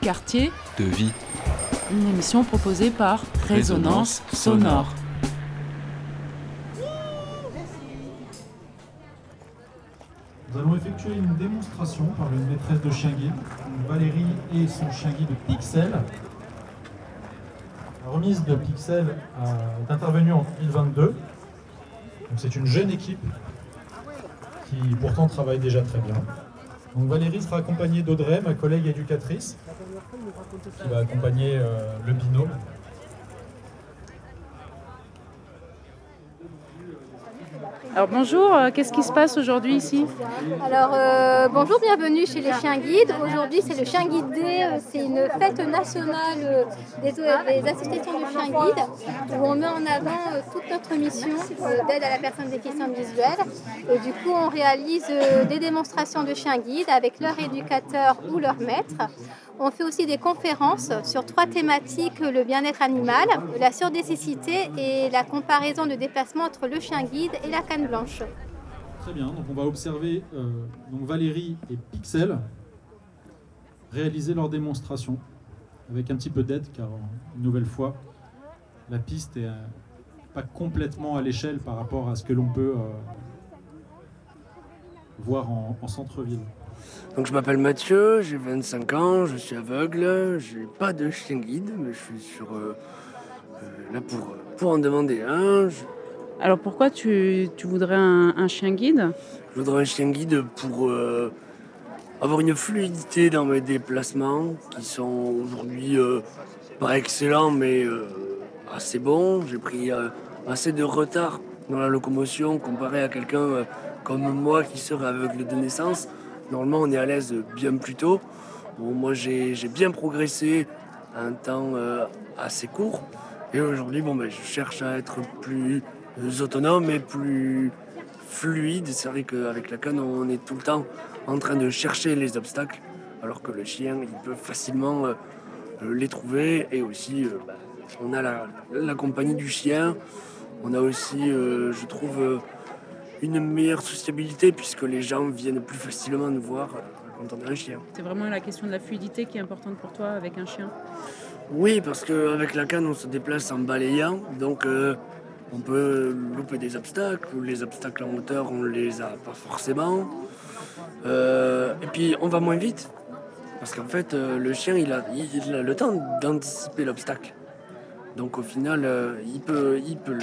quartier, de vie. Une émission proposée par Résonance Sonore. Nous allons effectuer une démonstration par une maîtresse de chien guide, Valérie et son chien guide Pixel. La remise de Pixel est intervenue en 2022. Donc c'est une jeune équipe qui pourtant travaille déjà très bien. Donc Valérie sera accompagnée d'Audrey, ma collègue éducatrice, qui va accompagner le binôme. Alors bonjour, qu'est-ce qui se passe aujourd'hui ici ? Alors bonjour, bienvenue chez les chiens guides. Aujourd'hui c'est le chien guide day, c'est une fête nationale des associations de chiens guides où on met en avant toute notre mission d'aide à la personne déficiente visuelle. Et du coup on réalise des démonstrations de chiens guides avec leur éducateur ou leur maître. On fait aussi des conférences sur 3 thématiques, le bien-être animal, la surdécessité et la comparaison de déplacement entre le chien guide et la canne blanche. Très bien, donc on va observer donc Valérie et Pixel réaliser leur démonstration avec un petit peu d'aide car une nouvelle fois la piste est pas complètement à l'échelle par rapport à ce que l'on peut voir en centre-ville. Donc je m'appelle Mathieu, j'ai 25 ans, je suis aveugle, j'ai pas de chien guide, mais je suis là pour en demander un. Alors pourquoi tu voudrais un chien guide ? Je voudrais un chien guide pour avoir une fluidité dans mes déplacements qui sont aujourd'hui pas excellents mais assez bons. J'ai pris assez de retard dans la locomotion comparé à quelqu'un comme moi qui serait aveugle de naissance. Normalement, on est à l'aise bien plus tôt. Bon, moi, j'ai bien progressé à un temps assez court. Et aujourd'hui, je cherche à être plus autonome et plus fluide. C'est vrai qu'avec la canne, on est tout le temps en train de chercher les obstacles, alors que le chien, il peut facilement les trouver. Et aussi, on a la compagnie du chien. On a aussi, je trouve... une meilleure sociabilité puisque les gens viennent plus facilement nous voir quand on a un chien. C'est vraiment la question de la fluidité qui est importante pour toi avec un chien ? Oui, parce qu'avec la canne, on se déplace en balayant, donc on peut louper des obstacles, ou les obstacles en hauteur, on les a pas forcément. Et puis, on va moins vite, parce qu'en fait, le chien, il a le temps d'anticiper l'obstacle. Donc, au final, il peut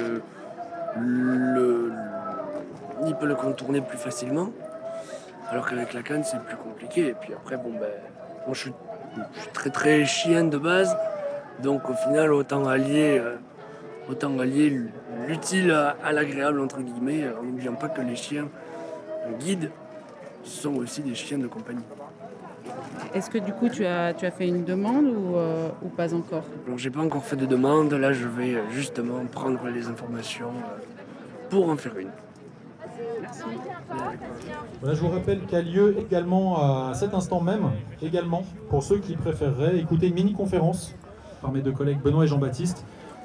le contourner plus facilement, alors qu'avec la canne c'est plus compliqué. Et puis après moi je suis très très chien de base, donc au final autant allier l'utile à l'agréable entre guillemets, en n'oubliant pas que les chiens guides sont aussi des chiens de compagnie. Est-ce que du coup tu as fait une demande ou pas encore ? Alors j'ai pas encore fait de demande, là je vais justement prendre les informations pour en faire une. Merci. Voilà, je vous rappelle qu'a lieu également à cet instant même, également, pour ceux qui préféreraient écouter une mini-conférence par mes 2 collègues Benoît et Jean-Baptiste.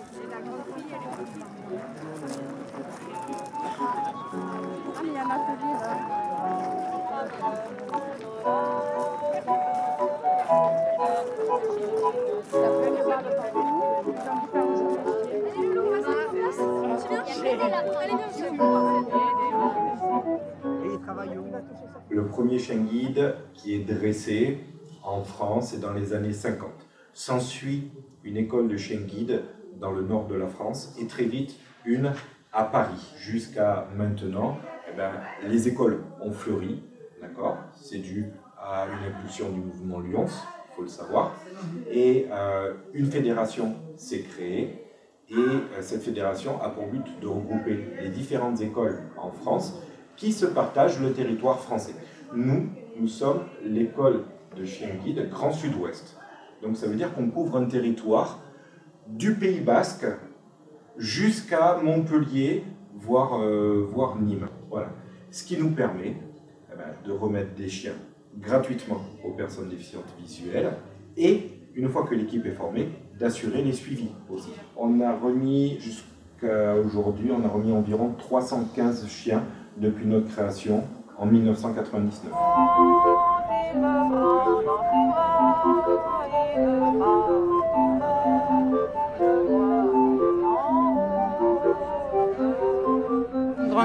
Le premier chien guide qui est dressé en France est dans les années 50. S'ensuit une école de chien guide dans le nord de la France et très vite une à Paris. Jusqu'à maintenant, les écoles ont fleuri, d'accord ? C'est dû à une impulsion du mouvement Lyons, il faut le savoir. Et une fédération s'est créée et cette fédération a pour but de regrouper les différentes écoles en France qui se partagent le territoire français. Nous sommes l'école de chien guide Grand Sud-Ouest. Donc ça veut dire qu'on couvre un territoire du Pays Basque jusqu'à Montpellier, voire Nîmes. Voilà. Ce qui nous permet de remettre des chiens gratuitement aux personnes déficientes visuelles et, une fois que l'équipe est formée, d'assurer les suivis aussi. On a remis jusqu'à aujourd'hui, environ 315 chiens depuis notre création en 1999.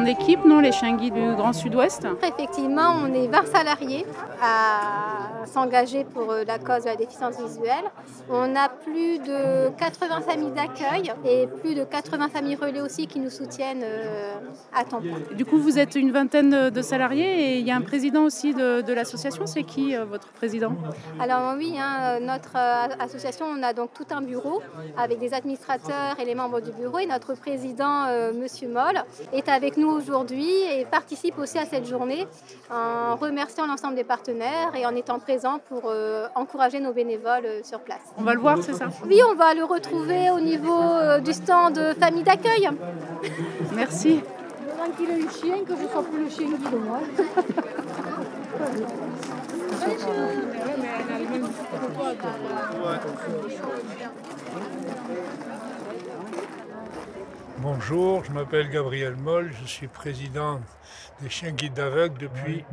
grande équipe, non, les chiens guides du Grand Sud-Ouest? Effectivement, on est 20 salariés à s'engager pour la cause de la déficience visuelle. On a plus de 80 familles d'accueil et plus de 80 familles relais aussi qui nous soutiennent à temps plein. Du coup, vous êtes une vingtaine de salariés et il y a un président aussi de l'association. C'est qui votre président? Alors oui, notre association, on a donc tout un bureau avec des administrateurs et les membres du bureau. Et notre président, Monsieur Moll, est avec nous aujourd'hui et participe aussi à cette journée en remerciant l'ensemble des partenaires et en étant présent pour encourager nos bénévoles sur place. On va le voir, c'est ça? Oui, on va le retrouver au niveau du stand famille d'accueil. Merci. Tant qu'il a eu chien, que je ne sois plus le chien guide, moi. Bonjour, je m'appelle Gabriel Moll, je suis président des chiens guides d'aveugles depuis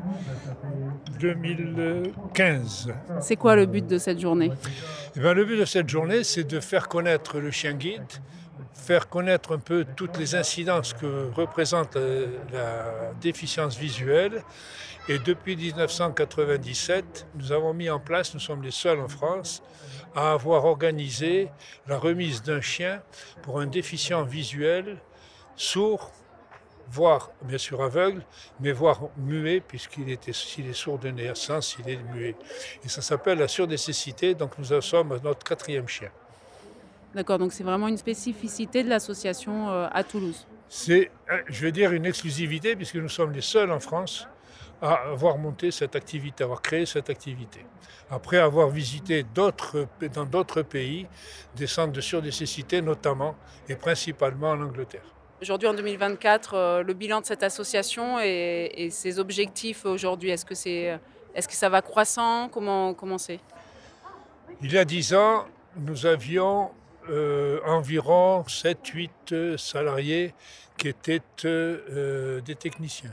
2015. C'est quoi le but de cette journée? Le but de cette journée, c'est de faire connaître le chien guide, faire connaître un peu toutes les incidences que représente la déficience visuelle. Et depuis 1997, nous avons mis en place, nous sommes les seuls en France, à avoir organisé la remise d'un chien pour un déficient visuel, sourd, voire bien sûr aveugle, mais voire muet, s'il est sourd de naissance, il est muet. Et ça s'appelle la surdécessité, donc nous en sommes à notre 4e chien. D'accord, donc c'est vraiment une spécificité de l'association à Toulouse. C'est, je vais dire, une exclusivité, puisque nous sommes les seuls en France à avoir monté cette activité, avoir créé cette activité. Après avoir visité dans d'autres pays des centres de surdécessité, notamment et principalement en Angleterre. Aujourd'hui, en 2024, le bilan de cette association et ses objectifs aujourd'hui, est-ce que ça va croissant? Comment c'est? Il y a 10 ans, nous avions environ 7-8 salariés qui étaient des techniciens.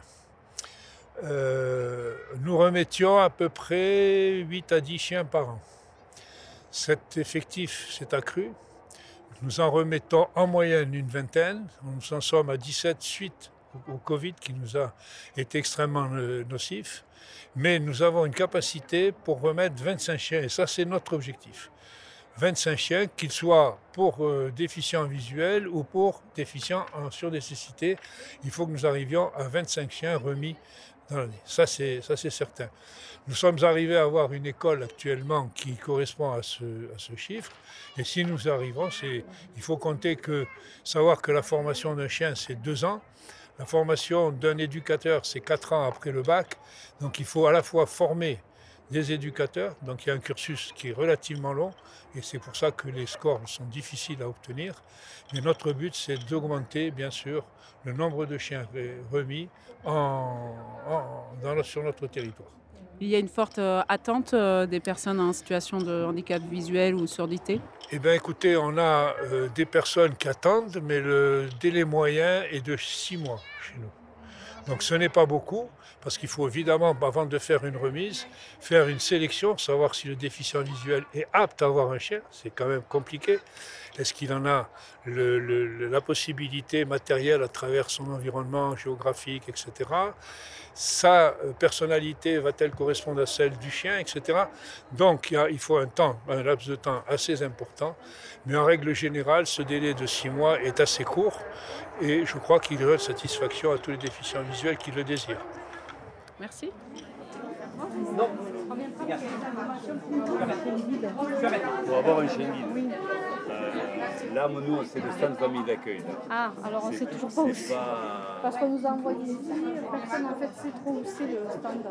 Nous remettions à peu près 8 à 10 chiens par an. Cet effectif s'est accru. Nous en remettons en moyenne une vingtaine. Nous en sommes à 17 suite au Covid qui nous a été extrêmement nocif. Mais nous avons une capacité pour remettre 25 chiens et ça c'est notre objectif. 25 chiens, qu'ils soient pour déficients visuels ou pour déficients en surdécessité. Il faut que nous arrivions à 25 chiens remis dans l'année. Ça c'est certain. Nous sommes arrivés à avoir une école actuellement qui correspond à ce chiffre. Et si nous arrivons, il faut compter savoir que la formation d'un chien, c'est 2 ans. La formation d'un éducateur, c'est 4 ans après le bac. Donc il faut à la fois former des éducateurs, donc il y a un cursus qui est relativement long et c'est pour ça que les scores sont difficiles à obtenir. Mais notre but, c'est d'augmenter, bien sûr, le nombre de chiens remis sur notre territoire. Il y a une forte attente des personnes en situation de handicap visuel ou surdité? Eh bien, écoutez, on a des personnes qui attendent, mais le délai moyen est de 6 mois chez nous. Donc ce n'est pas beaucoup, parce qu'il faut évidemment, avant de faire une remise, faire une sélection, savoir si le déficient visuel est apte à avoir un chien, c'est quand même compliqué. Est-ce qu'il en a la possibilité matérielle à travers son environnement géographique, etc. Sa personnalité va-t-elle correspondre à celle du chien, etc. Donc il faut un laps de temps assez important, mais en règle générale, ce délai de 6 mois est assez court et je crois qu'il donne satisfaction à tous les déficients visuels qui le désirent. Merci. Pour avoir un chien guide, là, nous, c'est le stand famille d'accueil. Ah, alors on ne sait toujours pas où c'est. Parce qu'on nous a envoyé ici, personne en fait sait trop où c'est le stand.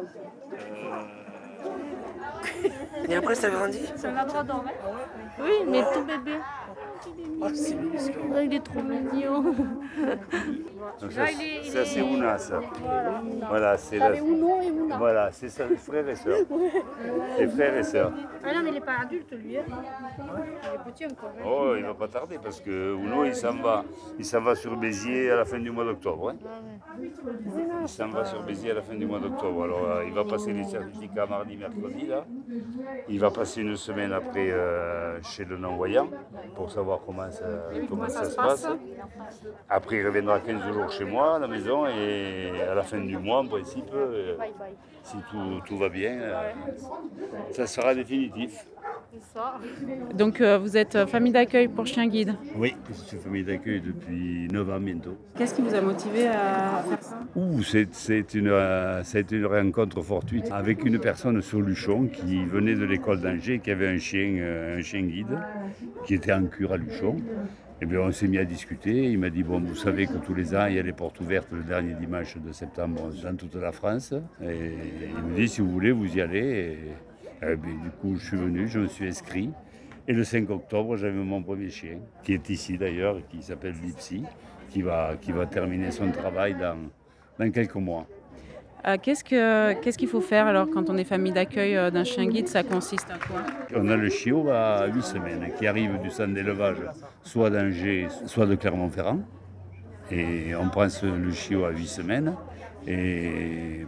Et après, ça grandit? C'est un labrador, hein? Oui, mais tout bébé. Oh, c'est minuscule. Il est trop mignon. Donc ça, c'est Ouna, ça. Voilà, c'est la... Uno et Ouna. Voilà, c'est ça, les frères et sœurs. Les frères et sœurs. Ah non, mais il n'est pas adulte, lui. Hein. Il est petit encore. Hein. Oh, il va pas tarder parce que Uno, il s'en va sur Béziers à la fin du mois d'octobre. Hein. Il s'en va sur Béziers à la fin du mois d'octobre. Alors, il va passer les certificats mardi, mercredi, là. Il va passer une semaine après chez le non-voyant pour savoir voir comment ça se passe. Après, il reviendra 15 jours chez moi à la maison et à la fin du mois, en principe, si tout va bien, ça sera définitif. Donc vous êtes famille d'accueil pour Chien Guide. Oui, je suis famille d'accueil depuis 9 ans bientôt. Qu'est-ce qui vous a motivé à faire ça? Ça a été une rencontre fortuite avec une personne sur Luchon qui venait de l'école d'Angers, qui avait un chien guide, qui était en cure à Luchon. Et bien on s'est mis à discuter. Il m'a dit, bon, vous savez que tous les ans, il y a les portes ouvertes le dernier dimanche de septembre dans toute la France. Et il me dit, si vous voulez, vous y allez. Et du coup, je suis venu, je me suis inscrit. Et le 5 octobre, j'avais mon premier chien, qui est ici d'ailleurs, qui s'appelle Lipsy, qui va terminer son travail dans quelques mois. Qu'est-ce qu'il faut faire alors quand on est famille d'accueil d'un chien guide? Ça consiste à quoi? On a le chiot à 8 semaines qui arrive du centre d'élevage, soit d'Angers, soit de Clermont-Ferrand. Et on prend le chiot à 8 semaines. Et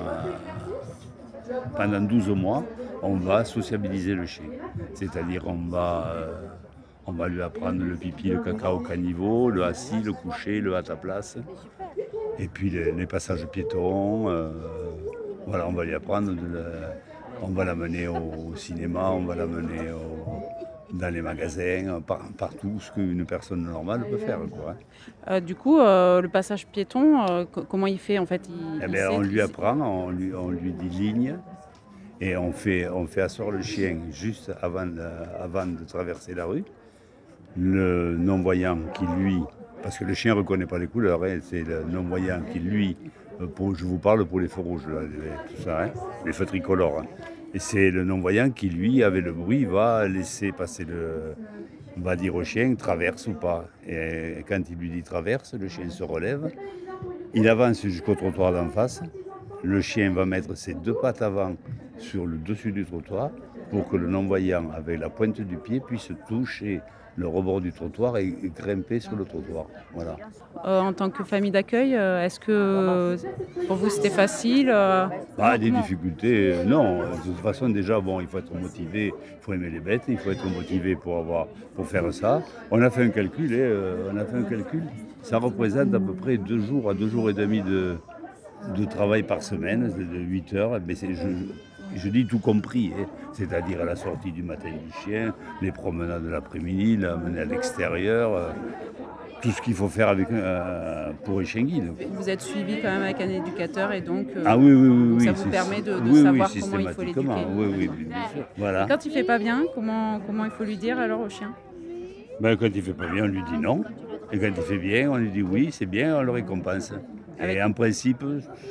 pendant 12 mois, on va sociabiliser le chien. C'est-à-dire on va lui apprendre le pipi, le caca au caniveau, le assis, le coucher, le à ta place. Et puis les passages piétons, voilà, on va lui apprendre, on va l'amener au cinéma, on va l'amener dans les magasins, partout ce qu'une personne normale peut faire, quoi. Du coup, le passage piéton, comment il fait en fait? On lui apprend, on lui dit ligne, et on fait asseoir le chien juste avant de traverser la rue. Le non-voyant qui, lui, parce que le chien ne reconnaît pas les couleurs, hein, c'est le non-voyant qui, lui, je vous parle pour les feux rouges, là, tout ça, hein, les feux tricolores. Hein. Et c'est le non-voyant qui, lui, avec le bruit, va laisser passer on va dire au chien, traverse ou pas. Et quand il lui dit traverse, le chien se relève, il avance jusqu'au trottoir d'en face, le chien va mettre ses 2 pattes avant sur le dessus du trottoir pour que le non-voyant, avec la pointe du pied, puisse toucher le rebord du trottoir et grimper sur le trottoir. Voilà. En tant que famille d'accueil, est-ce que pour vous c'était facile? Des difficultés, non. De toute façon, déjà, il faut être motivé, il faut aimer les bêtes, il faut être motivé pour faire ça. On a fait un calcul, ça représente à peu près 2 jours à 2 jours et demi de travail par semaine, de 8 heures. Mais je dis tout compris, hein. C'est-à-dire à la sortie du matin du chien, les promenades de l'après-midi, l'amener à l'extérieur, tout ce qu'il faut faire pour un chien guide. Vous êtes suivi quand même avec un éducateur et donc oui, ça vous permet de savoir comment il faut l'éduquer. Oui, bien sûr. Voilà. Et quand il ne fait pas bien, comment il faut lui dire alors au chien? Quand il ne fait pas bien, on lui dit non. Et quand il fait bien, on lui dit oui, c'est bien, on le récompense. Et en principe,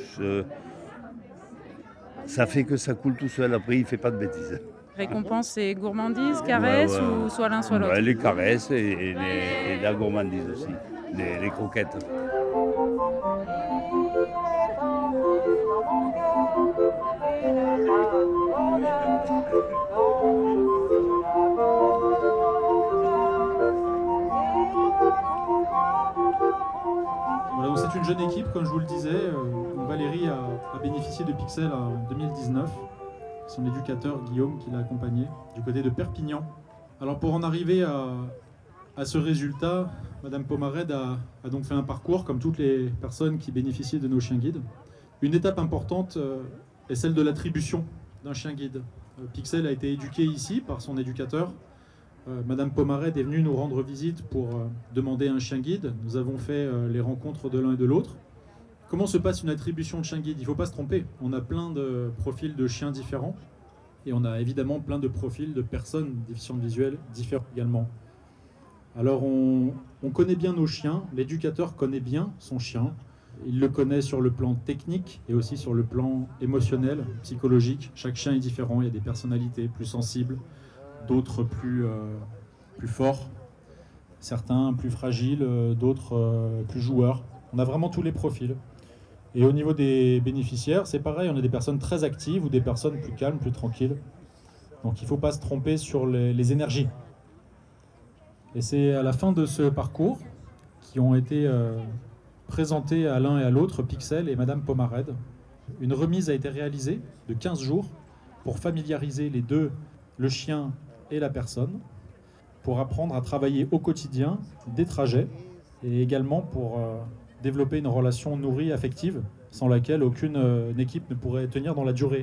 ça fait que ça coule tout seul, après il ne fait pas de bêtises. Récompense, c'est gourmandise, caresse ou soit l'un soit l'autre? Les caresses et la gourmandise aussi, les croquettes. Voilà, donc c'est une jeune équipe, comme je vous le disais. Valérie a bénéficié de Pixel en 2019. Son éducateur Guillaume qui l'a accompagné du côté de Perpignan. Alors pour en arriver à ce résultat, Madame Pomarède a donc fait un parcours comme toutes les personnes qui bénéficient de nos chiens guides. Une étape importante est celle de l'attribution d'un chien guide. Pixel a été éduqué ici par son éducateur. Madame Pomarède est venue nous rendre visite pour demander un chien guide. Nous avons fait les rencontres de l'un et de l'autre. Comment se passe une attribution de chien guide? Il ne faut pas se tromper. On a plein de profils de chiens différents et on a évidemment plein de profils de personnes déficientes visuelles différents également. Alors on connaît bien nos chiens, l'éducateur connaît bien son chien. Il le connaît sur le plan technique et aussi sur le plan émotionnel, psychologique. Chaque chien est différent, il y a des personnalités plus sensibles, d'autres plus forts, certains plus fragiles, d'autres plus joueurs. On a vraiment tous les profils. Et au niveau des bénéficiaires, c'est pareil, on a des personnes très actives ou des personnes plus calmes, plus tranquilles. Donc il ne faut pas se tromper sur les énergies. Et c'est à la fin de ce parcours qui ont été présentés à l'un et à l'autre, Pixel et Madame Pomarède. Une remise a été réalisée de 15 jours pour familiariser les deux, le chien et la personne, pour apprendre à travailler au quotidien des trajets et également pour développer une relation nourrie affective sans laquelle aucune équipe ne pourrait tenir dans la durée.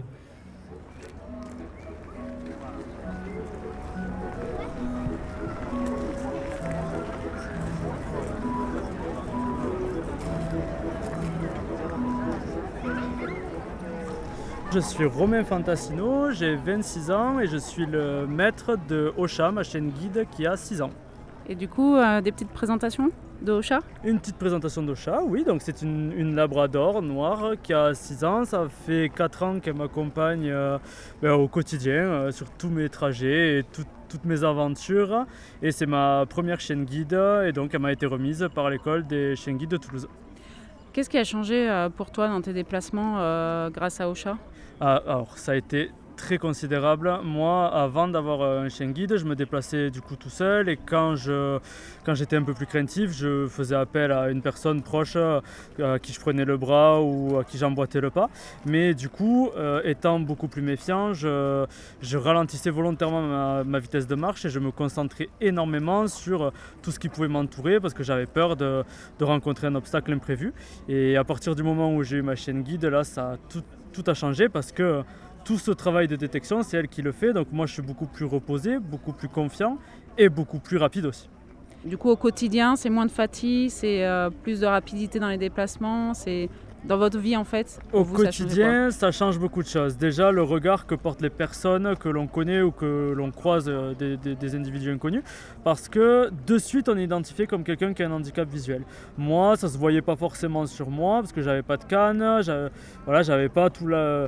Je suis Romain Fantassino, j'ai 26 ans et je suis le maître de Ocha, ma chaîne guide qui a 6 ans. Et du coup, des petites présentations de Ocha ? Une petite présentation d'Ocha, oui, donc c'est une labrador noire qui a 6 ans. Ça fait 4 ans qu'elle m'accompagne au quotidien sur tous mes trajets et toutes mes aventures. Et c'est ma première chienne guide et donc elle m'a été remise par l'école des chiens guides de Toulouse. Qu'est-ce qui a changé pour toi dans tes déplacements grâce à Ocha ? Alors ça a été très considérable. Moi, avant d'avoir un chien guide, je me déplaçais du coup tout seul et quand j'étais un peu plus craintif, je faisais appel à une personne proche à qui je prenais le bras ou à qui j'emboîtais le pas. Mais du coup, étant beaucoup plus méfiant, je ralentissais volontairement ma vitesse de marche et je me concentrais énormément sur tout ce qui pouvait m'entourer parce que j'avais peur de rencontrer un obstacle imprévu. Et à partir du moment où j'ai eu ma chienne guide, là, ça a tout a changé parce que tout ce travail de détection, c'est elle qui le fait. Donc moi, je suis beaucoup plus reposé, beaucoup plus confiant et beaucoup plus rapide aussi. Du coup, au quotidien, c'est moins de fatigue, c'est plus de rapidité dans les déplacements, c'est dans votre vie en fait. Au quotidien, ça change beaucoup de choses. Déjà, le regard que portent les personnes que l'on connaît ou que l'on croise des individus inconnus, parce que de suite, on est identifié comme quelqu'un qui a un handicap visuel. Moi, ça se voyait pas forcément sur moi parce que j'avais pas de canne, j'avais pas tout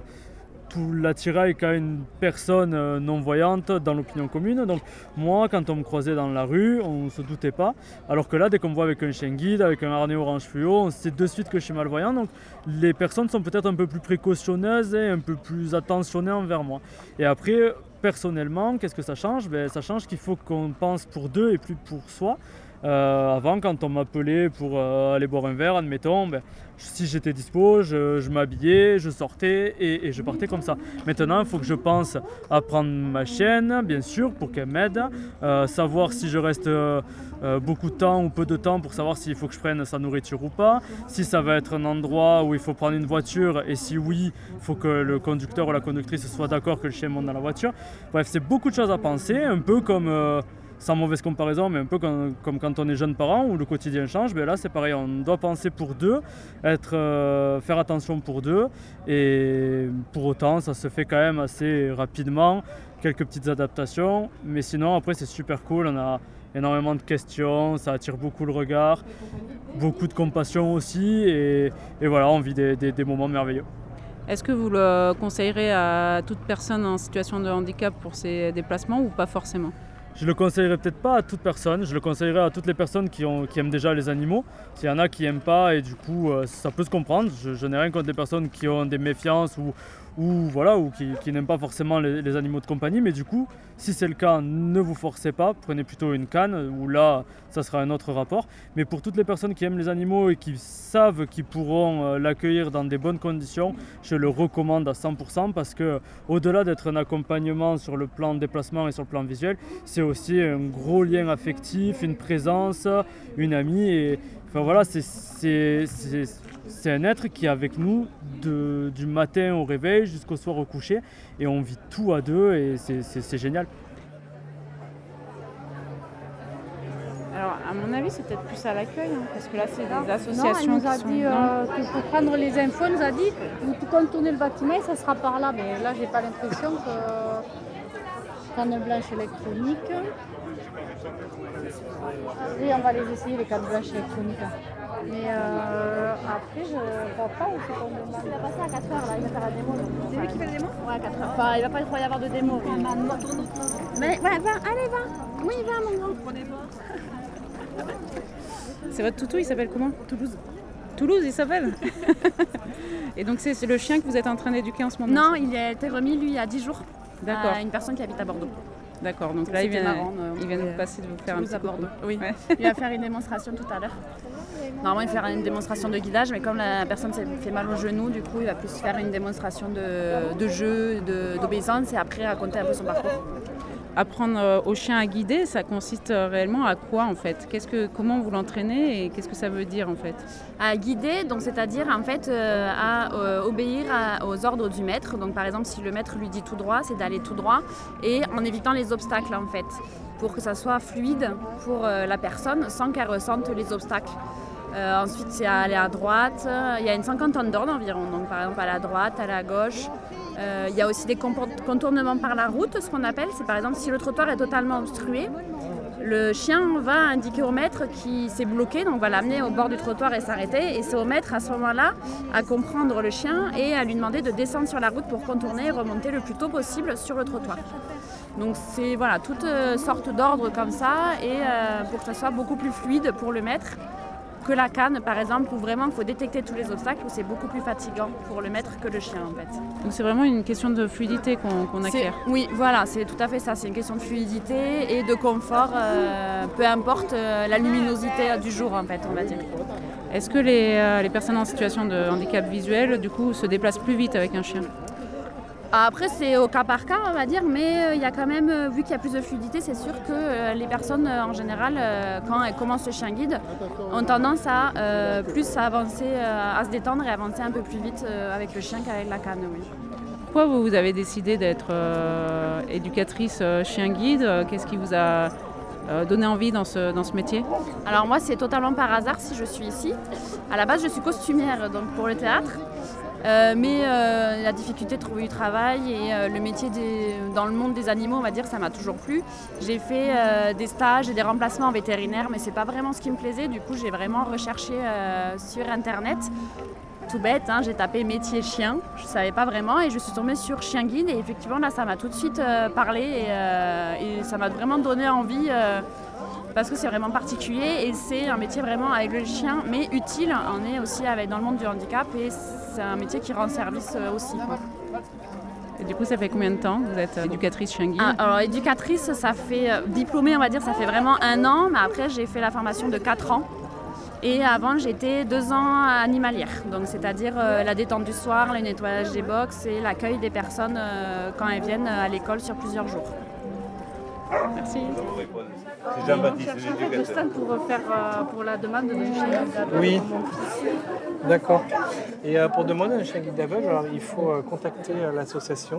l'attirail qu'a une personne non-voyante dans l'opinion commune. Donc moi, quand on me croisait dans la rue, on ne se doutait pas. Alors que là, dès qu'on me voit avec un chien guide, avec un harnais orange fluo, on sait de suite que je suis malvoyant. Donc les personnes sont peut-être un peu plus précautionneuses et un peu plus attentionnées envers moi. Et après, personnellement, qu'est-ce que ça change ? Ça change qu'il faut qu'on pense pour deux et plus pour soi. Avant, quand on m'appelait pour aller boire un verre, admettons, si j'étais dispo, je m'habillais, je sortais et je partais comme ça. Maintenant, il faut que je pense à prendre ma chienne, bien sûr, pour qu'elle m'aide, savoir si je reste beaucoup de temps ou peu de temps pour savoir s'il faut que je prenne sa nourriture ou pas, si ça va être un endroit où il faut prendre une voiture et si oui, il faut que le conducteur ou la conductrice soit d'accord que le chien monte dans la voiture. Bref, c'est beaucoup de choses à penser, un peu comme... sans mauvaise comparaison, mais un peu comme quand on est jeune parent où le quotidien change, là c'est pareil, on doit penser pour deux, faire attention pour deux et pour autant ça se fait quand même assez rapidement, quelques petites adaptations, mais sinon après c'est super cool, on a énormément de questions, ça attire beaucoup le regard, beaucoup de compassion aussi et voilà, on vit des moments merveilleux. Est-ce que vous le conseillerez à toute personne en situation de handicap pour ses déplacements ou pas forcément ? Je ne le conseillerais peut-être pas à toute personne, je le conseillerais à toutes les personnes qui aiment déjà les animaux. S'il y en a qui n'aiment pas et du coup ça peut se comprendre, je n'ai rien contre des personnes qui ont des méfiances ou qui n'aiment pas forcément les animaux de compagnie, mais du coup, si c'est le cas, ne vous forcez pas, prenez plutôt une canne, où là, ça sera un autre rapport. Mais pour toutes les personnes qui aiment les animaux et qui savent qu'ils pourront l'accueillir dans des bonnes conditions, je le recommande à 100% parce que, au-delà d'être un accompagnement sur le plan de déplacement et sur le plan visuel, c'est aussi un gros lien affectif, une présence, une amie. Et enfin voilà, c'est un être qui est avec nous du matin au réveil jusqu'au soir au coucher et on vit tout à deux et c'est génial. Alors à mon avis c'est peut-être plus à l'accueil parce que là c'est des associations. Non, elle nous a dit que pour prendre les infos, elle nous a dit vous contournez le bâtiment et ça sera par là, mais là j'ai pas l'impression que canne blanche électronique. Oui, on va les essayer les cannes blanches électroniques. Mais après, je ne crois pas où c'est qu'on demande. Il va passer à 4h là, il va faire la démo. C'est lui qui fait la démo ? Ouais, à 4h. Enfin, il va pas trop y avoir de démo. Mais ouais, va, allez, va. Oui, va, mon grand. Prenez pas. C'est votre toutou, il s'appelle comment ? Toulouse. Toulouse, il s'appelle. Et donc, c'est le chien que vous êtes en train d'éduquer en ce moment ? Non, il a été remis, lui, il y a 10 jours. D'accord. À une personne qui habite à Bordeaux. D'accord, donc là il vient de vous passer de vous faire Toulouse un petit à Bordeaux. coucou. Oui, il va faire une démonstration tout à l'heure. Normalement il va faire une démonstration de guidage, mais comme la personne s'est fait mal au genou, du coup il va plus faire une démonstration de jeu, d'obéissance et après raconter un peu son parcours. apprendre au chien à guider, ça consiste réellement à quoi en fait? Comment vous l'entraînez et qu'est-ce que ça veut dire en fait? À guider, donc c'est-à-dire en fait à obéir aux ordres du maître. Donc par exemple, si le maître lui dit tout droit, c'est d'aller tout droit et en évitant les obstacles en fait, pour que ça soit fluide pour la personne sans qu'elle ressente les obstacles. Ensuite, c'est aller à droite. Il y a une cinquantaine d'ordres environ. Donc, par exemple, à la droite, à la gauche. Il y a aussi des contournements par la route, ce qu'on appelle. C'est par exemple si le trottoir est totalement obstrué, le chien va indiquer au maître qui s'est bloqué, donc va l'amener au bord du trottoir et s'arrêter. Et c'est au maître à ce moment-là à comprendre le chien et à lui demander de descendre sur la route pour contourner et remonter le plus tôt possible sur le trottoir. Donc c'est voilà, toutes sortes d'ordres comme ça et pour que ça soit beaucoup plus fluide pour le maître que la canne par exemple où vraiment il faut détecter tous les obstacles, où c'est beaucoup plus fatigant pour le maître que le chien en fait. Donc c'est vraiment une question de fluidité qu'on acquiert. Oui, voilà, c'est tout à fait ça, c'est une question de fluidité et de confort, peu importe la luminosité du jour en fait, on va dire. Est-ce que les personnes en situation de handicap visuel du coup se déplacent plus vite avec un chien? Après, c'est au cas par cas, on va dire, mais il y a quand même, vu qu'il y a plus de fluidité, c'est sûr que les personnes, en général, quand elles commencent le chien guide, ont tendance à plus avancer, à se détendre et avancer un peu plus vite avec le chien qu'avec la canne, oui. Pourquoi vous avez décidé d'être éducatrice chien guide? Qu'est-ce qui vous a donné envie dans ce métier? Alors moi, c'est totalement par hasard si je suis ici. À la base, je suis costumière donc pour le théâtre. Mais la difficulté de trouver du travail et le métier dans le monde des animaux, on va dire, ça m'a toujours plu. J'ai fait des stages et des remplacements en vétérinaire, mais c'est pas vraiment ce qui me plaisait. Du coup, j'ai vraiment recherché sur Internet. Tout bête, hein, j'ai tapé métier chien, je ne savais pas vraiment et je suis tombée sur chien guide et effectivement là ça m'a tout de suite parlé et ça m'a vraiment donné envie parce que c'est vraiment particulier et c'est un métier vraiment avec le chien mais utile. On est aussi dans le monde du handicap et c'est un métier qui rend service aussi, quoi. Et du coup, ça fait combien de temps que vous êtes éducatrice chien guide? Alors éducatrice, ça fait diplômée, on va dire, ça fait vraiment 1 an, mais après j'ai fait la formation de 4 ans. Et avant, j'étais 2 ans animalière, donc c'est-à-dire la détente du soir, le nettoyage des box et l'accueil des personnes quand elles viennent à l'école sur plusieurs jours. Merci. C'est Jean-Baptiste, l'éducateur. Pour la demande de chien guide aveugle. Oui, d'accord. Et pour demander un chien guide aveugle, alors, il faut contacter l'association,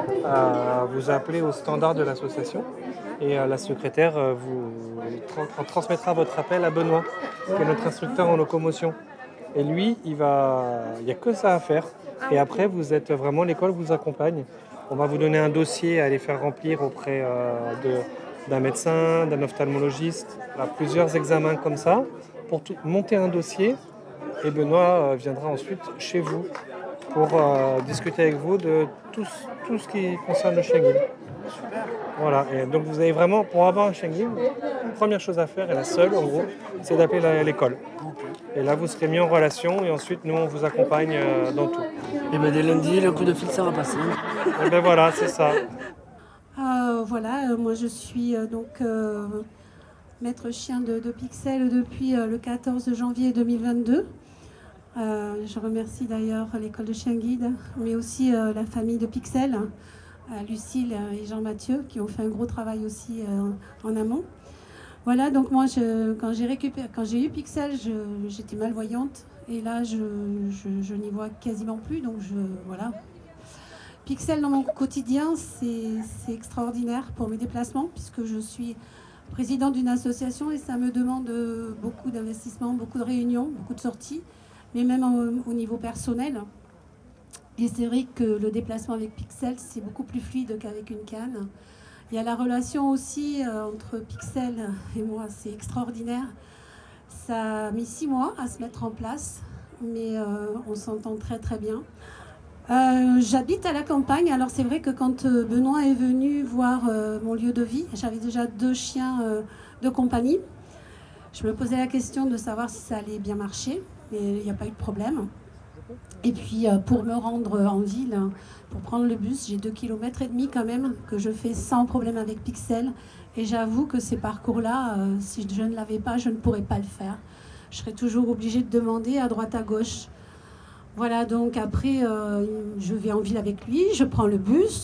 vous appelez au standard de l'association et la secrétaire vous transmettra votre appel à Benoît, qui est notre instructeur en locomotion. Et lui, il n'y a que ça à faire. Et après, vous êtes vraiment, l'école vous accompagne. On va vous donner un dossier à aller faire remplir auprès d'un médecin, d'un ophtalmologiste, plusieurs examens comme ça, pour monter un dossier. Et Benoît viendra ensuite chez vous pour discuter avec vous de tout ce qui concerne le chien guide. Voilà, et donc vous avez vraiment, pour avoir un chien guide, la première chose à faire, et la seule en gros, c'est d'appeler l'école. Et là vous serez mis en relation et ensuite nous on vous accompagne dans tout. Et bien dès lundi, le coup de fil ça va passer. Et bien voilà, c'est ça. Moi je suis maître chien de Pixel depuis le 14 janvier 2022. Je remercie d'ailleurs l'école de chien guide, mais aussi la famille de Pixel, Lucille et Jean-Mathieu, qui ont fait un gros travail aussi en amont. Voilà, donc moi, quand j'ai eu Pixel, j'étais malvoyante, et là, je n'y vois quasiment plus, donc voilà. Pixel dans mon quotidien, c'est extraordinaire pour mes déplacements, puisque je suis présidente d'une association et ça me demande beaucoup d'investissement, beaucoup de réunions, beaucoup de sorties, mais même au niveau personnel. Et c'est vrai que le déplacement avec Pixel, c'est beaucoup plus fluide qu'avec une canne. Il y a la relation aussi entre Pixel et moi, c'est extraordinaire. Ça a mis 6 mois à se mettre en place, mais on s'entend très très bien. J'habite à la campagne, alors c'est vrai que quand Benoît est venu voir mon lieu de vie, j'avais déjà 2 chiens de compagnie. Je me posais la question de savoir si ça allait bien marcher, mais il n'y a pas eu de problème. Et puis pour me rendre en ville, pour prendre le bus, j'ai 2,5 km quand même que je fais sans problème avec Pixel. Et j'avoue que ces parcours-là, si je ne l'avais pas, je ne pourrais pas le faire. Je serais toujours obligée de demander à droite à gauche. Voilà, donc après, je vais en ville avec lui, je prends le bus.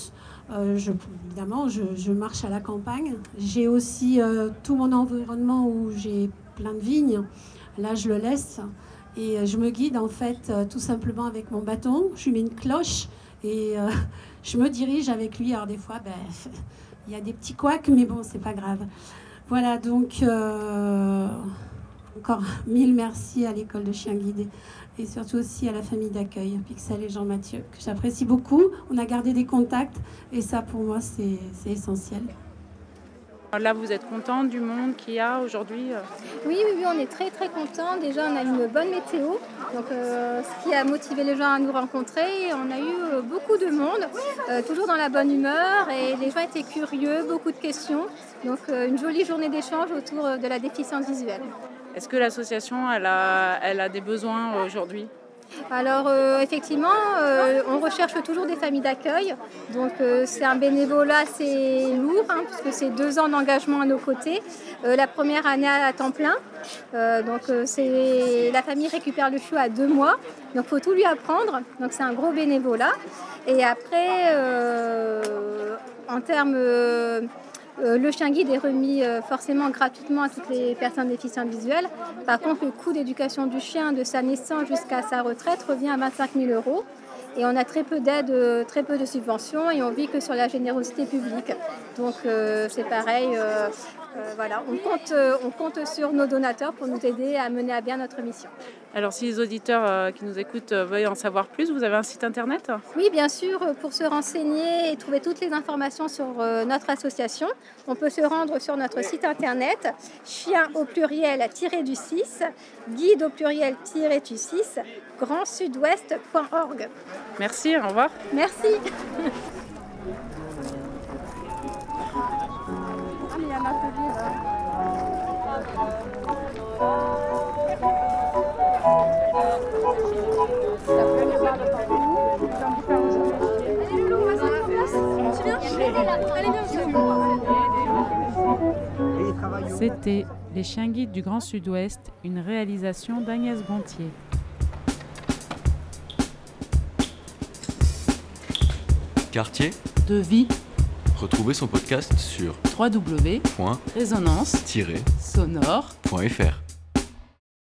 Évidemment, je marche à la campagne. J'ai aussi tout mon environnement où j'ai plein de vignes. Là, je le laisse et je me guide en fait tout simplement avec mon bâton. Je lui mets une cloche et je me dirige avec lui. Alors des fois, il y a des petits couacs, mais bon, c'est pas grave. Voilà, donc encore 1000 merci à l'école de chiens guides et surtout aussi à la famille d'accueil, Pixel et Jean-Mathieu, que j'apprécie beaucoup. On a gardé des contacts et ça, pour moi, c'est essentiel. Là, vous êtes content du monde qu'il y a aujourd'hui? Oui, on est très très contents. Déjà, on a une bonne météo, donc ce qui a motivé les gens à nous rencontrer. On a eu beaucoup de monde, toujours dans la bonne humeur, et les gens étaient curieux, beaucoup de questions. Donc une jolie journée d'échange autour de la déficience visuelle. Est-ce que l'association elle a des besoins aujourd'hui? Alors effectivement, on recherche toujours des familles d'accueil. Donc c'est un bénévolat assez lourd, puisque c'est 2 ans d'engagement à nos côtés. La première année à temps plein. La famille récupère le chiot à 2 mois. Donc il faut tout lui apprendre. Donc c'est un gros bénévolat. Et après, en termes... le chien guide est remis forcément gratuitement à toutes les personnes déficientes visuelles. Par contre, le coût d'éducation du chien de sa naissance jusqu'à sa retraite revient à 25 000 €. Et on a très peu d'aides, très peu de subventions et on vit que sur la générosité publique. Donc c'est pareil, voilà, on compte sur nos donateurs pour nous aider à mener à bien notre mission. Alors si les auditeurs qui nous écoutent veulent en savoir plus, vous avez un site internet? Oui, bien sûr, pour se renseigner et trouver toutes les informations sur notre association, on peut se rendre sur notre site internet chien au pluriel-du-6, guide au pluriel-du-6, grandsudouest.org. Merci, au revoir. Merci. C'était Les Chiens Guides du Grand Sud-Ouest, une réalisation d'Agnès Gontier. Quartier de vie. Retrouvez son podcast sur www.résonance-sonore.fr.